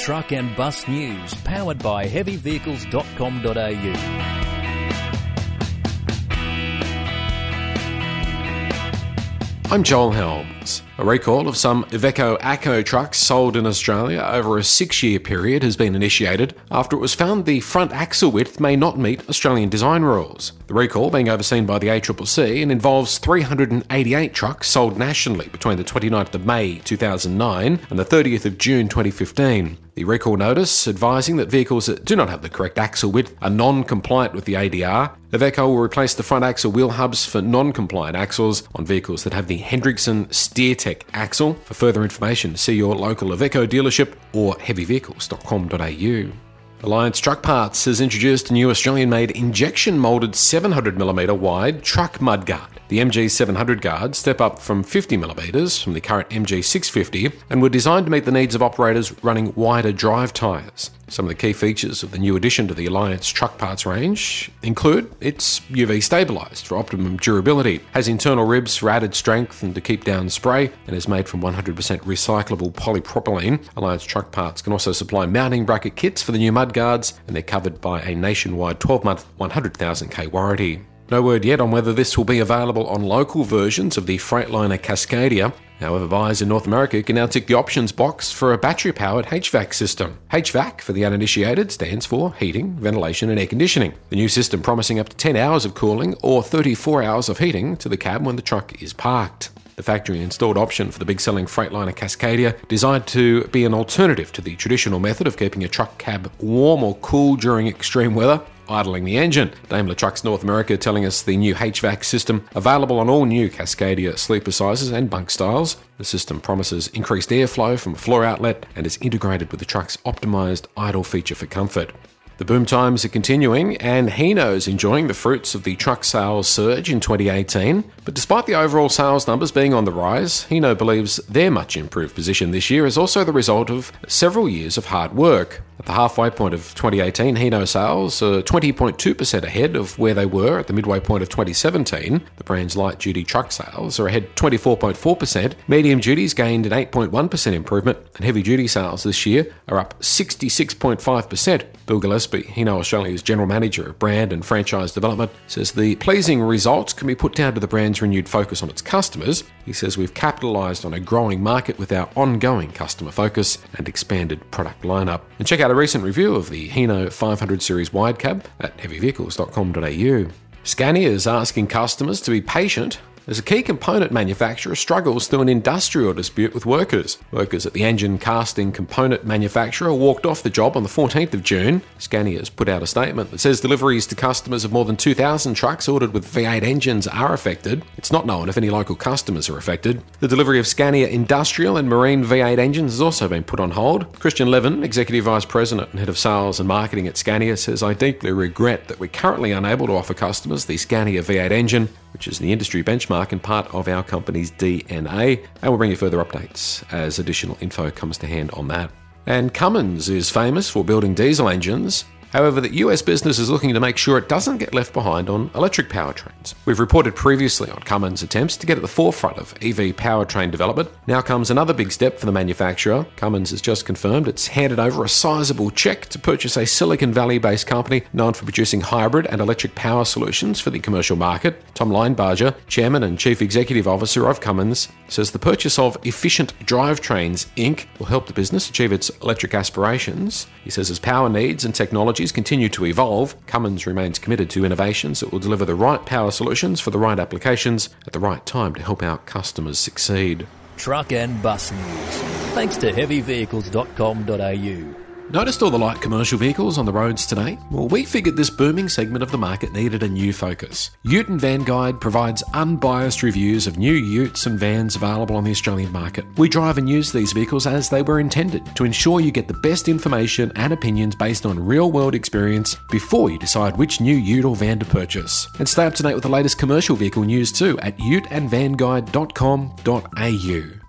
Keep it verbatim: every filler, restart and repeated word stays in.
Truck and Bus News, powered by heavy vehicles dot com dot a u. I'm Joel Helms. A recall of some Iveco Acco trucks sold in Australia over a six-year period has been initiated after it was found the front axle width may not meet Australian design rules. The recall being overseen by the A C C C and involves three hundred eighty-eight trucks sold nationally between the twenty-ninth of May two thousand nine and the thirtieth of June twenty fifteen. The recall notice advising that vehicles that do not have the correct axle width are non-compliant with the A D R. Iveco will replace the front axle wheel hubs for non-compliant axles on vehicles that have the Hendrickson SteerTech axle. For further information, see your local Iveco dealership or heavy vehicles dot com dot a u. Alliance Truck Parts has introduced a new Australian-made injection-moulded seven hundred millimetre wide truck mudguard. The M G seven hundred guards step up from fifty millimetres from the current M G six fifty and were designed to meet the needs of operators running wider drive tyres. Some of the key features of the new addition to the Alliance Truck Parts range include it's U V stabilised for optimum durability, has internal ribs for added strength and to keep down spray, and is made from one hundred percent recyclable polypropylene. Alliance Truck Parts can also supply mounting bracket kits for the new mudguards, and they're covered by a nationwide twelve-month one hundred thousand k warranty. No word yet on whether this will be available on local versions of the Freightliner Cascadia. However, buyers in North America can now tick the options box for a battery-powered H V A C system. H V A C, for the uninitiated, stands for heating, ventilation and air conditioning. The new system promising up to ten hours of cooling or thirty-four hours of heating to the cab when the truck is parked. The factory-installed option for the big-selling Freightliner Cascadia, designed to be an alternative to the traditional method of keeping a truck cab warm or cool during extreme weather, idling the engine. Daimler Trucks North America telling us the new H V A C system available on all new Cascadia sleeper sizes and bunk styles. The system promises increased airflow from a floor outlet and is integrated with the truck's optimised idle feature for comfort. The boom times are continuing, and Hino's enjoying the fruits of the truck sales surge in twenty eighteen. But despite the overall sales numbers being on the rise, Hino believes their much improved position this year is also the result of several years of hard work. At the halfway point of twenty eighteen, Hino sales are twenty point two percent ahead of where they were at the midway point of twenty seventeen. The brand's light-duty truck sales are ahead twenty-four point four percent. Medium duties gained an eight point one percent improvement, and heavy-duty sales this year are up sixty-six point five percent. Bill Gillespie, Hino Australia's General Manager of Brand and Franchise Development, says the pleasing results can be put down to the brand's renewed focus on its customers. He says we've capitalised on a growing market with our ongoing customer focus and expanded product lineup. And check out a recent review of the Hino five hundred series wide cab at heavy vehicles dot com dot a u. Scania is asking customers to be patient as a key component manufacturer struggles through an industrial dispute with workers. Workers at the engine casting component manufacturer walked off the job on the fourteenth of June. Scania has put out a statement that says deliveries to customers of more than two thousand trucks ordered with V eight engines are affected. It's not known if any local customers are affected. The delivery of Scania industrial and marine V eight engines has also been put on hold. Christian Levin, Executive Vice President and Head of Sales and Marketing at Scania, says, "I deeply regret that we're currently unable to offer customers the Scania V eight engine, which is the industry benchmark and part of our company's D N A, and we'll bring you further updates as additional info comes to hand on that." And Cummins is famous for building diesel engines. However, the U S business is looking to make sure it doesn't get left behind on electric powertrains. We've reported previously on Cummins' attempts to get at the forefront of E V powertrain development. Now comes another big step for the manufacturer. Cummins has just confirmed it's handed over a sizable check to purchase a Silicon Valley-based company known for producing hybrid and electric power solutions for the commercial market. Tom Linebarger, Chairman and Chief Executive Officer of Cummins, says the purchase of Efficient Drivetrains Incorporated will help the business achieve its electric aspirations. He says as power needs and technologies continue to evolve, Cummins remains committed to innovations that will deliver the right power solutions for the right applications at the right time to help our customers succeed. Truck and Bus News, thanks to heavy vehicles dot com dot a u. Noticed all the light commercial vehicles on the roads today? Well, we figured this booming segment of the market needed a new focus. Ute and Van Guide provides unbiased reviews of new utes and vans available on the Australian market. We drive and use these vehicles as they were intended to ensure you get the best information and opinions based on real-world experience before you decide which new ute or van to purchase. And stay up to date with the latest commercial vehicle news too at ute and van guide dot com dot a u.